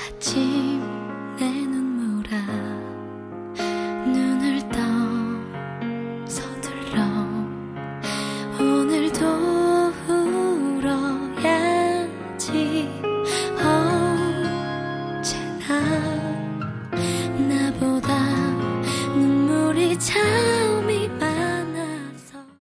아침 내 눈물아 눈을 떠 서둘러 오늘도 울어야지 언제나